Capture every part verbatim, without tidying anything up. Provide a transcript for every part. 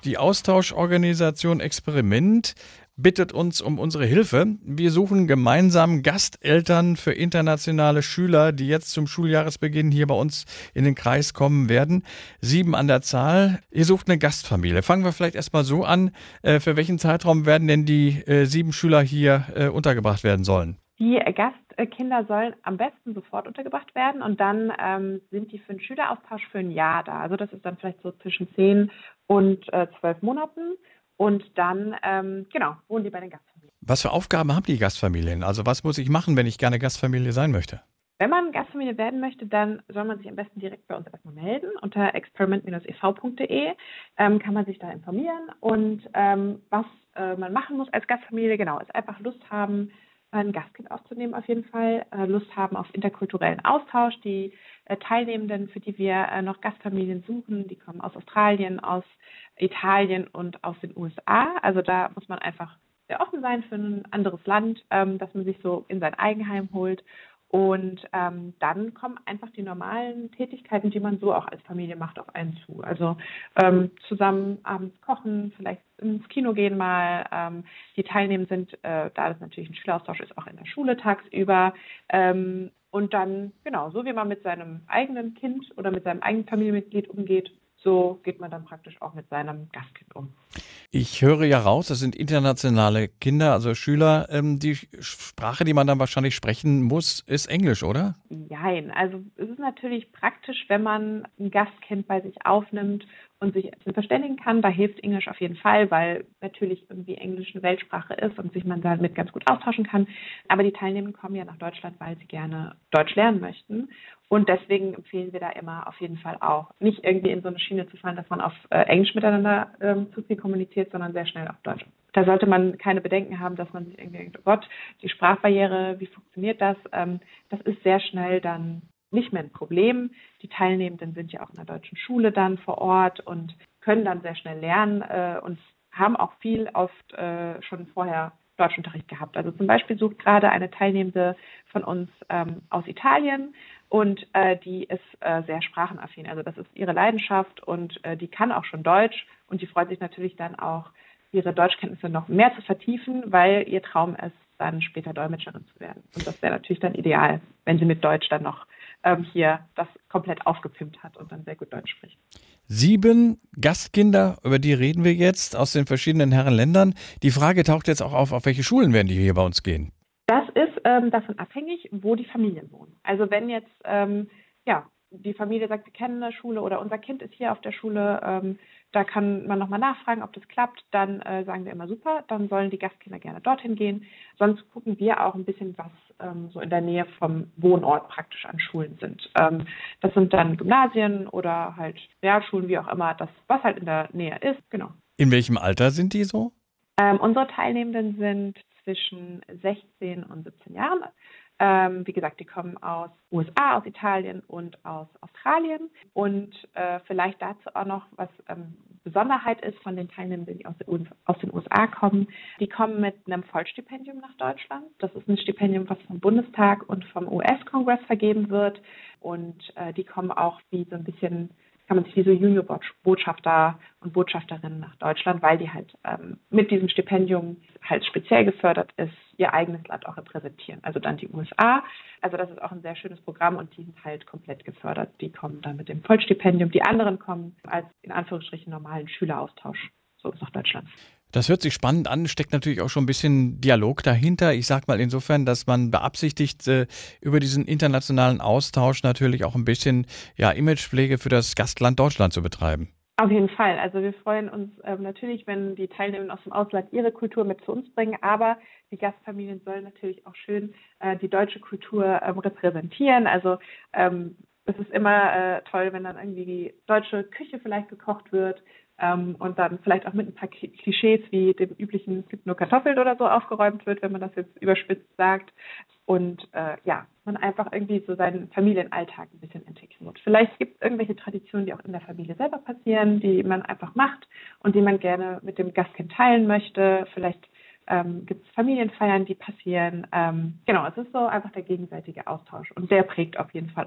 Die Austauschorganisation Experiment bittet uns um unsere Hilfe. Wir suchen gemeinsam Gasteltern für internationale Schüler, die jetzt zum Schuljahresbeginn hier bei uns in den Kreis kommen werden. Sieben an der Zahl. Ihr sucht eine Gastfamilie. Fangen wir vielleicht erstmal so an. Äh, für welchen Zeitraum werden denn die äh, sieben Schüler hier äh, untergebracht werden sollen? Die Gastkinder sollen am besten sofort untergebracht werden und dann ähm, sind die für einen Schüleraustausch für ein Jahr da. Also das ist dann vielleicht so zwischen zehn und äh, zwölf Monaten. Und dann, ähm, genau, wohnen die bei den Gastfamilien. Was für Aufgaben haben die Gastfamilien? Also was muss ich machen, wenn ich gerne Gastfamilie sein möchte? Wenn man Gastfamilie werden möchte, dann soll man sich am besten direkt bei uns erstmal melden. Unter experiment Bindestrich e v Punkt de ähm, kann man sich da informieren. Und ähm, was äh, man machen muss als Gastfamilie, genau, ist einfach Lust haben, ein Gastkind aufzunehmen auf jeden Fall, äh, Lust haben auf interkulturellen Austausch. Die äh, Teilnehmenden, für die wir äh, noch Gastfamilien suchen, die kommen aus Australien, aus Italien und aus den U S A. Also da muss man einfach sehr offen sein für ein anderes Land, ähm, dass man sich so in sein Eigenheim holt. Und ähm, dann kommen einfach die normalen Tätigkeiten, die man so auch als Familie macht, auf einen zu. Also ähm, zusammen abends kochen, vielleicht ins Kino gehen mal. Ähm, die Teilnehmenden sind, äh, da das natürlich ein Schüleraustausch ist, auch in der Schule tagsüber. Ähm, und dann, genau, so wie man mit seinem eigenen Kind oder mit seinem eigenen Familienmitglied umgeht, so geht man dann praktisch auch mit seinem Gastkind um. Ich höre ja raus, das sind internationale Kinder, also Schüler. Ähm, die Sprache, die man dann wahrscheinlich sprechen muss, ist Englisch, oder? Nein, also es ist natürlich praktisch, wenn man ein Gastkind bei sich aufnimmt und sich verständigen kann. Da hilft Englisch auf jeden Fall, weil natürlich irgendwie Englisch eine Weltsprache ist und sich man damit ganz gut austauschen kann. Aber die Teilnehmenden kommen ja nach Deutschland, weil sie gerne Deutsch lernen möchten. Und deswegen empfehlen wir da immer auf jeden Fall auch, nicht irgendwie in so eine Schiene zu fallen, dass man auf äh, Englisch miteinander ähm, zu viel kommuniziert, sondern sehr schnell auf Deutsch. Da sollte man keine Bedenken haben, dass man sich irgendwie denkt, oh Gott, die Sprachbarriere, wie funktioniert das? Ähm, das ist sehr schnell dann nicht mehr ein Problem. Die Teilnehmenden sind ja auch in der deutschen Schule dann vor Ort und können dann sehr schnell lernen äh, und haben auch viel oft äh, schon vorher Deutschunterricht gehabt. Also zum Beispiel sucht gerade eine Teilnehmende von uns ähm, aus Italien und äh, die ist äh, sehr sprachenaffin. Also das ist ihre Leidenschaft und äh, die kann auch schon Deutsch und die freut sich natürlich dann auch, ihre Deutschkenntnisse noch mehr zu vertiefen, weil ihr Traum ist, dann später Dolmetscherin zu werden. Und das wäre natürlich dann ideal, wenn sie mit Deutsch dann noch ähm, hier das komplett aufgepimpt hat und dann sehr gut Deutsch spricht. Sieben Gastkinder, über die reden wir jetzt, aus den verschiedenen Herrenländern. Die Frage taucht jetzt auch auf, auf welche Schulen werden die hier bei uns gehen? Das ist ähm, davon abhängig, wo die Familien wohnen. Also wenn jetzt ähm, ja, die Familie sagt, wir kennen eine Schule oder unser Kind ist hier auf der Schule, ähm, da kann man nochmal nachfragen, ob das klappt, dann äh, sagen wir immer super, dann sollen die Gastkinder gerne dorthin gehen. Sonst gucken wir auch ein bisschen, was ähm, so in der Nähe vom Wohnort praktisch an Schulen sind. Ähm, das sind dann Gymnasien oder halt Realschulen, wie auch immer, das, was halt in der Nähe ist, genau. In welchem Alter sind die so? Ähm, unsere Teilnehmenden sind zwischen sechzehn und siebzehn Jahren. Ähm, wie gesagt, die kommen aus U S A, aus Italien und aus Australien. Und äh, vielleicht dazu auch noch, was ähm, Besonderheit ist von den Teilnehmenden, die aus, der U- aus den U S A kommen. Die kommen mit einem Vollstipendium nach Deutschland. Das ist ein Stipendium, was vom Bundestag und vom U S-Kongress vergeben wird. Und äh, die kommen auch wie so ein bisschen, kann man sich wie so Juniorbotschafter und Botschafterinnen nach Deutschland, weil die halt ähm, mit diesem Stipendium halt speziell gefördert ist, ihr eigenes Land auch repräsentieren. Also dann die U S A. Also das ist auch ein sehr schönes Programm und die sind halt komplett gefördert. Die kommen dann mit dem Vollstipendium. Die anderen kommen als in Anführungsstrichen normalen Schüleraustausch so nach Deutschland. Das hört sich spannend an, steckt natürlich auch schon ein bisschen Dialog dahinter. Ich sage mal insofern, dass man beabsichtigt, äh, über diesen internationalen Austausch natürlich auch ein bisschen ja, Imagepflege für das Gastland Deutschland zu betreiben. Auf jeden Fall. Also wir freuen uns ähm, natürlich, wenn die Teilnehmer aus dem Ausland ihre Kultur mit zu uns bringen, aber die Gastfamilien sollen natürlich auch schön äh, die deutsche Kultur ähm, repräsentieren. Also ähm, es ist immer äh, toll, wenn dann irgendwie die deutsche Küche vielleicht gekocht wird ähm, und dann vielleicht auch mit ein paar Klischees wie dem üblichen "es gibt nur Kartoffeln" oder so aufgeräumt wird, wenn man das jetzt überspitzt sagt. Und äh, ja, man einfach irgendwie so seinen Familienalltag ein bisschen integriert. Vielleicht gibt es irgendwelche Traditionen, die auch in der Familie selber passieren, die man einfach macht und die man gerne mit dem Gastkind teilen möchte. Vielleicht ähm, gibt es Familienfeiern, die passieren. Ähm, genau, es ist so einfach der gegenseitige Austausch und der prägt auf jeden Fall auch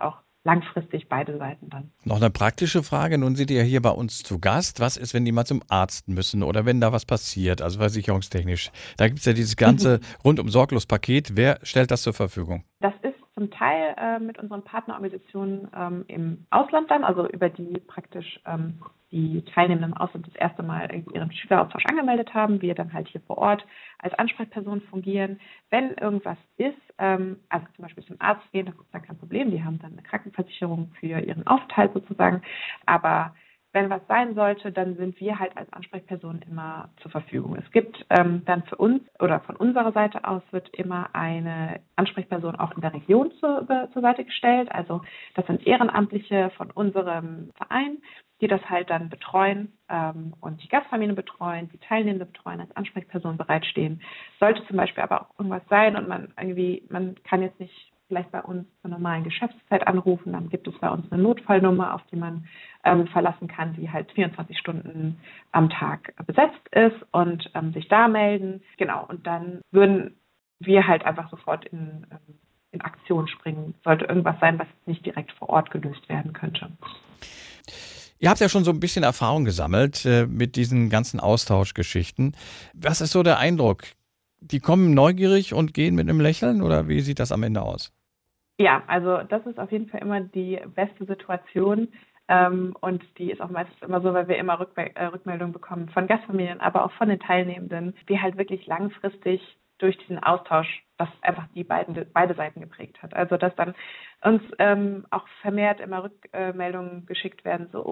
langfristig beide Seiten dann. Noch eine praktische Frage. Nun sind die ja hier bei uns zu Gast. Was ist, wenn die mal zum Arzt müssen oder wenn da was passiert, also versicherungstechnisch? Da gibt es ja dieses ganze rundum sorglos Paket. Wer stellt das zur Verfügung? Das ist zum Teil äh, mit unseren Partnerorganisationen ähm, im Ausland dann, also über die praktisch ähm, die Teilnehmenden im Ausland das erste Mal ihren Schüleraustausch angemeldet haben, wir dann halt hier vor Ort als Ansprechperson fungieren. Wenn irgendwas ist, ähm, also zum Beispiel zum Arzt gehen, das ist dann kein Problem, die haben dann eine Krankenversicherung für ihren Aufenthalt sozusagen, aber wenn was sein sollte, dann sind wir halt als Ansprechperson immer zur Verfügung. Es gibt ähm, dann für uns oder von unserer Seite aus wird immer eine Ansprechperson auch in der Region zur, zur Seite gestellt. Also das sind Ehrenamtliche von unserem Verein, die das halt dann betreuen ähm, und die Gastfamilien betreuen, die Teilnehmende betreuen, als Ansprechperson bereitstehen. Sollte zum Beispiel aber auch irgendwas sein und man irgendwie, man kann jetzt nicht vielleicht bei uns zur normalen Geschäftszeit anrufen, dann gibt es bei uns eine Notfallnummer, auf die man ähm, verlassen kann, die halt vierundzwanzig Stunden am Tag besetzt ist und ähm, sich da melden. Genau, und dann würden wir halt einfach sofort in, ähm, in Aktion springen, sollte irgendwas sein, was nicht direkt vor Ort gelöst werden könnte. Ihr habt ja schon so ein bisschen Erfahrung gesammelt äh, mit diesen ganzen Austauschgeschichten. Was ist so der Eindruck? Die kommen neugierig und gehen mit einem Lächeln oder wie sieht das am Ende aus? Ja, also das ist auf jeden Fall immer die beste Situation ähm, und die ist auch meistens immer so, weil wir immer Rückme- äh, Rückmeldungen bekommen von Gastfamilien, aber auch von den Teilnehmenden, die halt wirklich langfristig durch diesen Austausch, das einfach die beiden, beide Seiten geprägt hat. Also dass dann uns ähm, auch vermehrt immer Rückmeldungen geschickt werden, so